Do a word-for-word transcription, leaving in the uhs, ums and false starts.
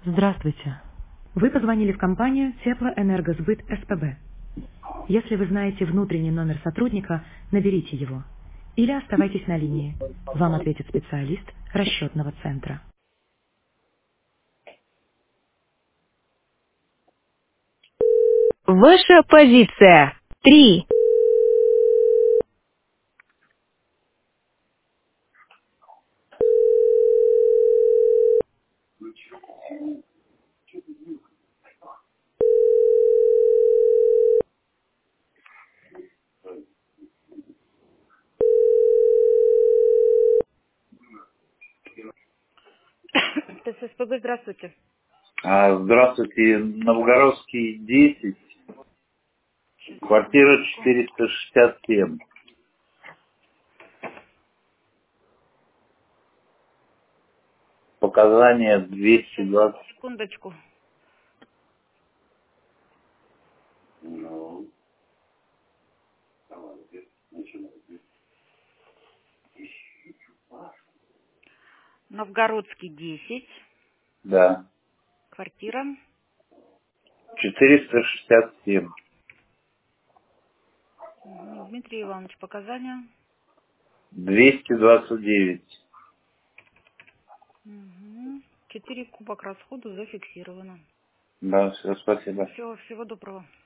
Здравствуйте. Вы позвонили в компанию Теплоэнергосбыт СПБ. Если вы знаете внутренний номер сотрудника, наберите его. Или оставайтесь на линии. Вам ответит специалист расчетного центра. Ваша позиция. Три. ТССПБ, здравствуйте. А, Здравствуйте, Новгородский десять, Сейчас, квартира секундочку. четыреста шестьдесят семь, показания двести Сейчас, двадцать. секундочку. Новгородский десять, Да, квартира. четыреста шестьдесят семь, Мгм. Дмитрий Иванович, показания. двести двадцать девять. Угу. Четыре кубок расходу зафиксировано. Да, все, спасибо. Все, всего доброго.